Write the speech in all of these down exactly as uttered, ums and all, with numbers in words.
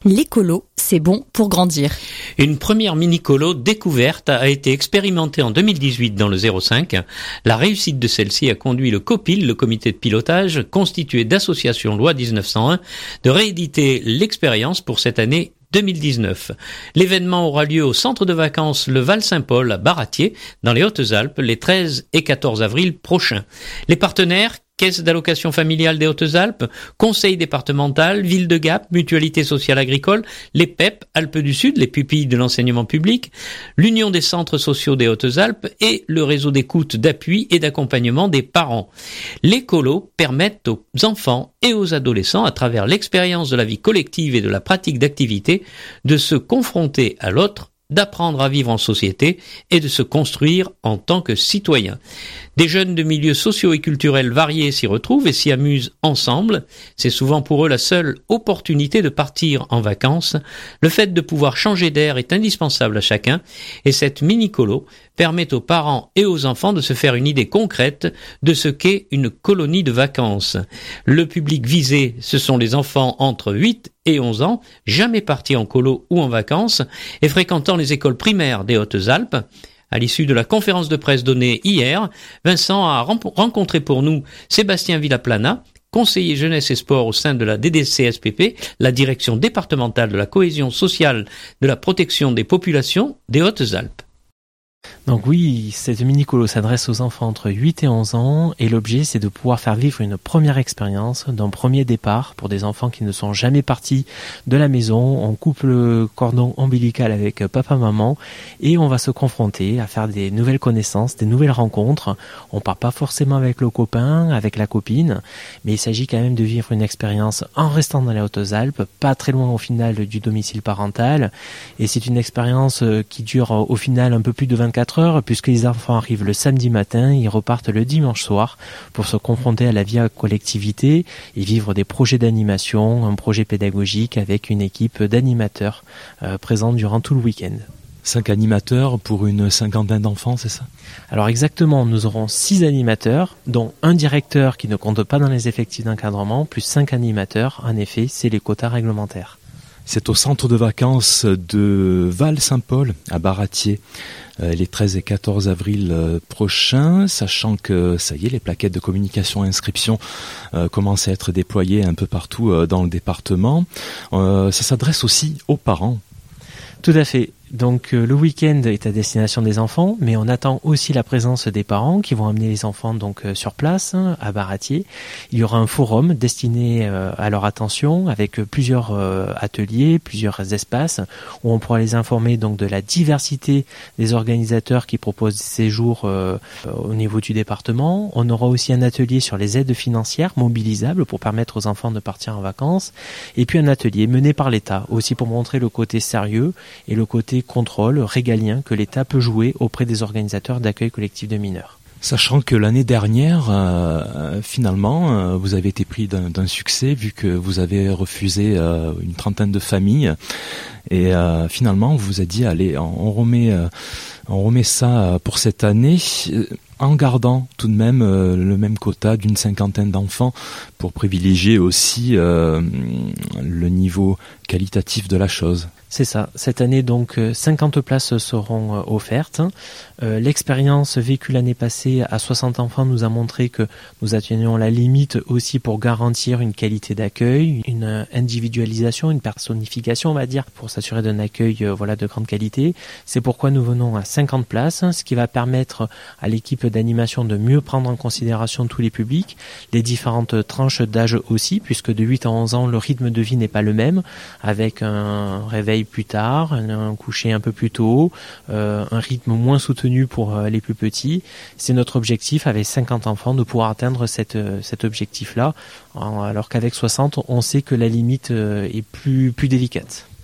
L'écolo, c'est bon pour grandir. Une première mini-colo découverte a été expérimentée en deux mille dix-huit dans le zéro cinq. La réussite de celle-ci a conduit le COPIL, le comité de pilotage, constitué d'associations loi dix-neuf cent un, de rééditer l'expérience pour cette année deux mille dix-neuf. L'événement aura lieu au centre de vacances Le Val-Saint-Paul à Baratier, dans les Hautes-Alpes, les treize et quatorze avril prochains. Les partenaires: Caisse d'allocation familiale des Hautes-Alpes, Conseil départemental, Ville de Gap, Mutualité sociale agricole, les P E P, Alpes du Sud, les pupilles de l'enseignement public, l'Union des centres sociaux des Hautes-Alpes et le réseau d'écoute, d'appui et d'accompagnement des parents. Les colos permettent aux enfants et aux adolescents, à travers l'expérience de la vie collective et de la pratique d'activités, de se confronter à l'autre, d'apprendre à vivre en société et de se construire en tant que citoyen. Des jeunes de milieux sociaux et culturels variés s'y retrouvent et s'y amusent ensemble. C'est souvent pour eux la seule opportunité de partir en vacances. Le fait de pouvoir changer d'air est indispensable à chacun et cette mini-colo permet aux parents et aux enfants de se faire une idée concrète de ce qu'est une colonie de vacances. Le public visé, ce sont les enfants entre huit et onze ans, jamais partis en colo ou en vacances et fréquentant les écoles primaires des Hautes-Alpes. À l'issue de la conférence de presse donnée hier, Vincent a rencontré pour nous Sébastien Villaplana, conseiller jeunesse et sport au sein de la D D C S P P, la direction départementale de la cohésion sociale de la protection des populations des Hautes-Alpes. Donc oui, cette mini-colo s'adresse aux enfants entre huit et onze ans et l'objet c'est de pouvoir faire vivre une première expérience d'un premier départ pour des enfants qui ne sont jamais partis de la maison. On coupe le cordon ombilical avec papa-maman et on va se confronter à faire des nouvelles connaissances, des nouvelles rencontres. On part pas forcément avec le copain, avec la copine, mais il s'agit quand même de vivre une expérience en restant dans les Hautes-Alpes, pas très loin au final du domicile parental, et c'est une expérience qui dure au final un peu plus de vingt-quatre heures, puisque les enfants arrivent le samedi matin, ils repartent le dimanche soir pour se confronter à la vie à collectivité et vivre des projets d'animation, un projet pédagogique avec une équipe d'animateurs euh, présents durant tout le week-end. Cinq animateurs pour une cinquantaine d'enfants, c'est ça? Alors exactement, nous aurons six animateurs, dont un directeur qui ne compte pas dans les effectifs d'encadrement, plus cinq animateurs. En effet, c'est les quotas réglementaires. C'est au centre de vacances de Val-Saint-Paul, à Baratier, euh, les treize et quatorze avril euh, prochains, sachant que, ça y est, les plaquettes de communication et inscription euh, commencent à être déployées un peu partout euh, dans le département. Euh, ça s'adresse aussi aux parents. Tout à fait. Donc euh, le week-end est à destination des enfants, mais on attend aussi la présence des parents qui vont amener les enfants donc euh, sur place hein, à Baratier. Il y aura un forum destiné euh, à leur attention avec euh, plusieurs euh, ateliers, plusieurs espaces où on pourra les informer donc de la diversité des organisateurs qui proposent des séjours euh, au niveau du département. On aura aussi un atelier sur les aides financières mobilisables pour permettre aux enfants de partir en vacances, et puis un atelier mené par l'État aussi pour montrer le côté sérieux et le côté contrôle régalien que l'État peut jouer auprès des organisateurs d'accueil collectif de mineurs. Sachant que l'année dernière, euh, finalement, euh, vous avez été pris d'un, d'un succès vu que vous avez refusé euh, une trentaine de familles et euh, finalement on vous a dit allez, on remet, euh, on remet ça pour cette année. En gardant tout de même euh, le même quota d'une cinquantaine d'enfants pour privilégier aussi euh, le niveau qualitatif de la chose. C'est ça. Cette année, donc, cinquante places seront offertes. Euh, l'expérience vécue l'année passée à soixante enfants nous a montré que nous atteignions la limite aussi pour garantir une qualité d'accueil, une individualisation, une personnification, on va dire, pour s'assurer d'un accueil euh, voilà, de grande qualité. C'est pourquoi nous venons à cinquante places, ce qui va permettre à l'équipe d'animation de mieux prendre en considération tous les publics, les différentes tranches d'âge aussi, puisque de huit à onze ans, le rythme de vie n'est pas le même, avec un réveil plus tard, un coucher un peu plus tôt, euh, un rythme moins soutenu pour euh, les plus petits. C'est notre objectif avec cinquante enfants de pouvoir atteindre cette, euh, cet objectif-là, alors qu'avec soixante, on sait que la limite euh, est plus, plus délicate.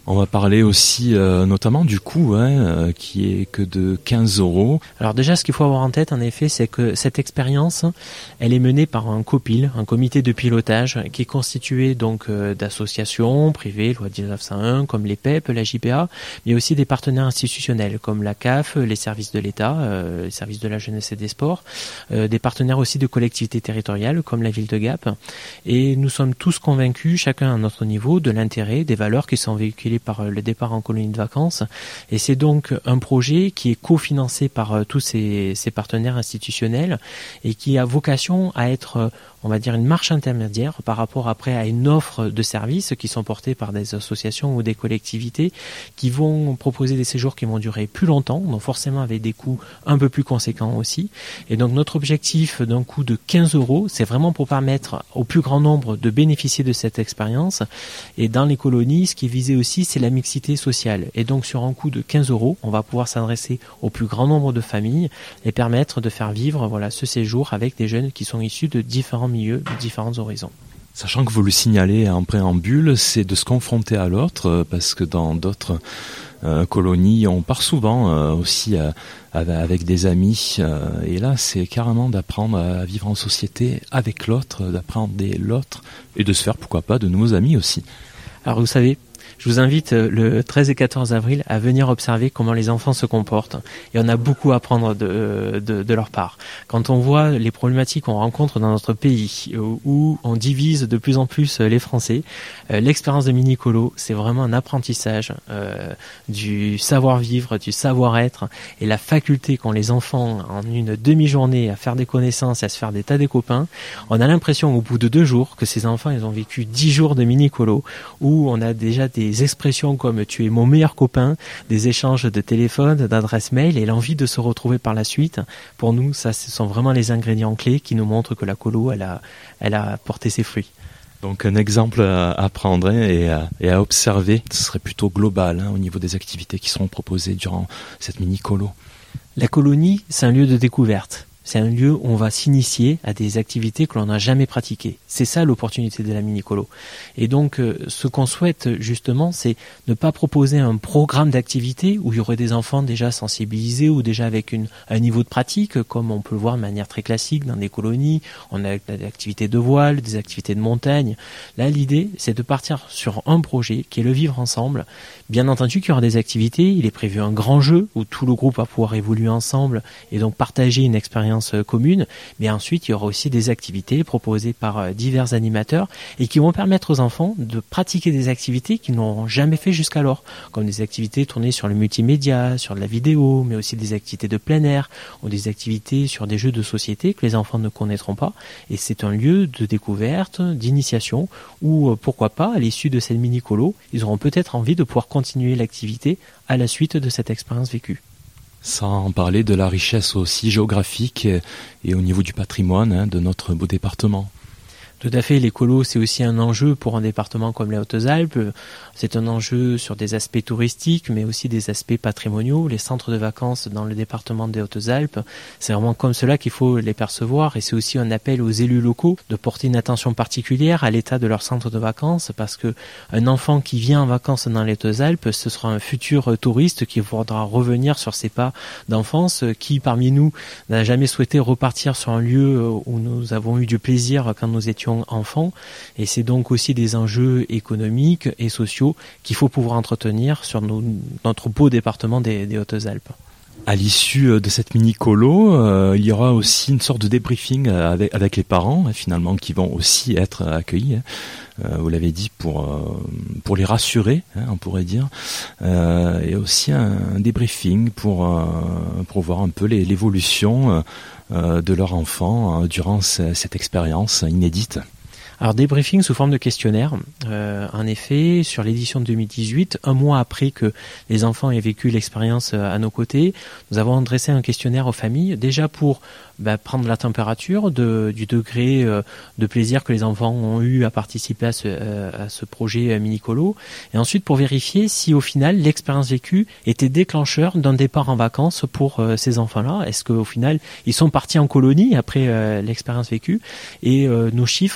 On va parler aussi euh, notamment du coût, hein, euh, qui est que de quinze euros. Alors déjà, ce qu'il faut avoir en tête, en effet, c'est que cette expérience, elle est menée par un COPIL, un comité de pilotage, qui est constitué donc euh, d'associations privées, loi dix-neuf cent un, comme les P E P, la J P A, mais aussi des partenaires institutionnels, comme la C A F, les services de l'État, euh, les services de la jeunesse et des sports, euh, des partenaires aussi de collectivités territoriales, comme la ville de Gap. Et nous sommes tous convaincus, chacun à notre niveau, de l'intérêt, des valeurs qui sont véhiculées par le départ en colonie de vacances, et c'est donc un projet qui est cofinancé par tous ces, ces partenaires institutionnels et qui a vocation à être, on va dire, une marche intermédiaire par rapport après à une offre de services qui sont portés par des associations ou des collectivités qui vont proposer des séjours qui vont durer plus longtemps, donc forcément avec des coûts un peu plus conséquents aussi. Et donc notre objectif d'un coût de quinze euros, c'est vraiment pour permettre au plus grand nombre de bénéficier de cette expérience. Et dans les colonies, ce qui est visé aussi, c'est la mixité sociale. Et donc sur un coût de quinze euros, on va pouvoir s'adresser au plus grand nombre de familles et permettre de faire vivre voilà, ce séjour avec des jeunes qui sont issus de différents milieux, de différents horizons. Sachant que vous le signalez en préambule, c'est de se confronter à l'autre, parce que dans d'autres euh, colonies, on part souvent euh, aussi euh, avec des amis, euh, et là c'est carrément d'apprendre à vivre en société avec l'autre, d'apprendre l'autre, et de se faire pourquoi pas de nouveaux amis aussi. Alors vous savez, je vous invite le treize et quatorze avril à venir observer comment les enfants se comportent. Et on a beaucoup à apprendre de, de, de leur part. Quand on voit les problématiques qu'on rencontre dans notre pays, où on divise de plus en plus les Français, l'expérience de Mini-Colo, c'est vraiment un apprentissage euh, du savoir-vivre, du savoir-être, et la faculté qu'ont les enfants en une demi-journée à faire des connaissances et à se faire des tas de copains. On a l'impression au bout de deux jours que ces enfants, ils ont vécu dix jours de Mini-Colo, où on a déjà des des expressions comme tu es mon meilleur copain, des échanges de téléphone, d'adresse mail et l'envie de se retrouver par la suite. Pour nous, ça, ce sont vraiment les ingrédients clés qui nous montrent que la colo, elle a, elle a porté ses fruits. Donc un exemple à prendre et à, et à observer, ce serait plutôt global hein, au niveau des activités qui seront proposées durant cette mini-colo. La colonie, c'est un lieu de découverte. C'est un lieu où on va s'initier à des activités que l'on n'a jamais pratiquées. C'est ça l'opportunité de la mini-colo. Et donc, euh, ce qu'on souhaite justement, c'est ne pas proposer un programme d'activités où il y aurait des enfants déjà sensibilisés ou déjà avec une, un niveau de pratique, comme on peut le voir de manière très classique dans des colonies. On a des activités de voile, des activités de montagne. Là, l'idée, c'est de partir sur un projet qui est le vivre ensemble. Bien entendu qu'il y aura des activités. Il est prévu un grand jeu où tout le groupe va pouvoir évoluer ensemble et donc partager une expérience commune, mais ensuite il y aura aussi des activités proposées par divers animateurs et qui vont permettre aux enfants de pratiquer des activités qu'ils n'auront jamais fait jusqu'alors, comme des activités tournées sur le multimédia, sur de la vidéo, mais aussi des activités de plein air ou des activités sur des jeux de société que les enfants ne connaîtront pas. Et c'est un lieu de découverte, d'initiation où pourquoi pas à l'issue de cette mini-colo, ils auront peut-être envie de pouvoir continuer l'activité à la suite de cette expérience vécue. Sans parler de la richesse aussi géographique et, et au niveau du patrimoine hein, de notre beau département. Tout à fait, les colos, c'est aussi un enjeu pour un département comme les Hautes-Alpes. C'est un enjeu sur des aspects touristiques, mais aussi des aspects patrimoniaux. Les centres de vacances dans le département des Hautes-Alpes, c'est vraiment comme cela qu'il faut les percevoir. Et c'est aussi un appel aux élus locaux de porter une attention particulière à l'état de leur centre de vacances, parce que un enfant qui vient en vacances dans les Hautes-Alpes, ce sera un futur touriste qui voudra revenir sur ses pas d'enfance, qui parmi nous n'a jamais souhaité repartir sur un lieu où nous avons eu du plaisir quand nous étions enfants, et c'est donc aussi des enjeux économiques et sociaux qu'il faut pouvoir entretenir sur nos, notre beau département des, des Hautes-Alpes. À l'issue de cette mini-colo, euh, il y aura aussi une sorte de débriefing avec, avec les parents, finalement, qui vont aussi être accueillis, euh, vous l'avez dit, pour, euh, pour les rassurer, hein, on pourrait dire, euh, et aussi un, un débriefing pour, euh, pour voir un peu les, l'évolution euh, de leur enfant euh, durant c- cette expérience inédite. Alors débriefing sous forme de questionnaire. Euh, en effet, sur l'édition de deux mille dix-huit, un mois après que les enfants aient vécu l'expérience à nos côtés, nous avons dressé un questionnaire aux familles, déjà pour bah, prendre la température de, du degré euh, de plaisir que les enfants ont eu à participer à ce, euh, à ce projet euh, mini-colo, et ensuite pour vérifier si au final l'expérience vécue était déclencheur d'un départ en vacances pour euh, ces enfants-là. Est-ce qu'au final ils sont partis en colonie après euh, l'expérience vécue? Et euh, nos chiffres nous font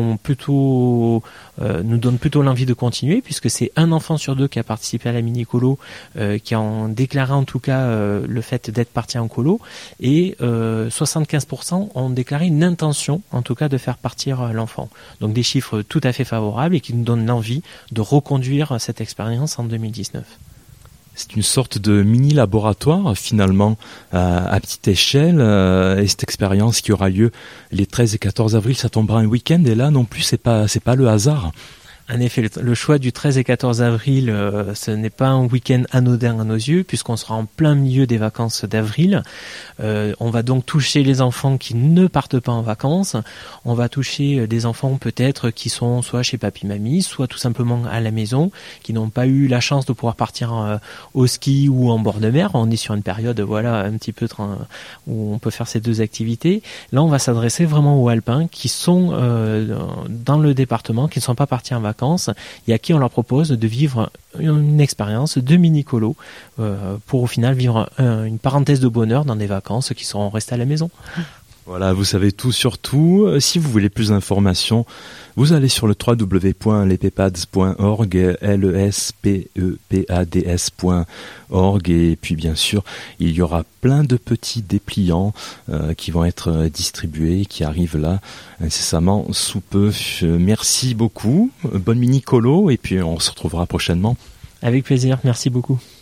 sont plutôt euh, nous donnent plutôt l'envie de continuer, puisque c'est un enfant sur deux qui a participé à la mini colo euh, qui ont déclaré en tout cas euh, le fait d'être parti en colo, et euh, soixante-quinze pour cent ont déclaré une intention en tout cas de faire partir euh, l'enfant. Donc des chiffres tout à fait favorables et qui nous donnent l'envie de reconduire cette expérience en deux mille dix-neuf. C'est une sorte de mini-laboratoire finalement à, à petite échelle, euh, et cette expérience qui aura lieu les treize et quatorze avril, ça tombera un week-end, et là non plus c'est pas c'est pas le hasard. En effet, le, le choix du treize et quatorze avril, euh, ce n'est pas un week-end anodin à nos yeux, puisqu'on sera en plein milieu des vacances d'avril. Euh, on va donc toucher les enfants qui ne partent pas en vacances. On va toucher des enfants peut-être qui sont soit chez papy-mamie, soit tout simplement à la maison, qui n'ont pas eu la chance de pouvoir partir euh, au ski ou en bord de mer. On est sur une période, voilà, un petit peu tra- où on peut faire ces deux activités. Là, on va s'adresser vraiment aux alpins qui sont euh, dans le département, qui ne sont pas partis en vacances, et à qui on leur propose de vivre une expérience de mini-colo euh, pour au final vivre un, une parenthèse de bonheur dans des vacances qui seront restées à la maison. Voilà, vous savez tout sur tout. Si vous voulez plus d'informations, vous allez sur le w w w point lespepads point org, L E S P E P A D S point org, et puis bien sûr, il y aura plein de petits dépliants euh, qui vont être distribués, qui arrivent là incessamment sous peu. Merci beaucoup, bonne mini-colo, et puis on se retrouvera prochainement. Avec plaisir, merci beaucoup.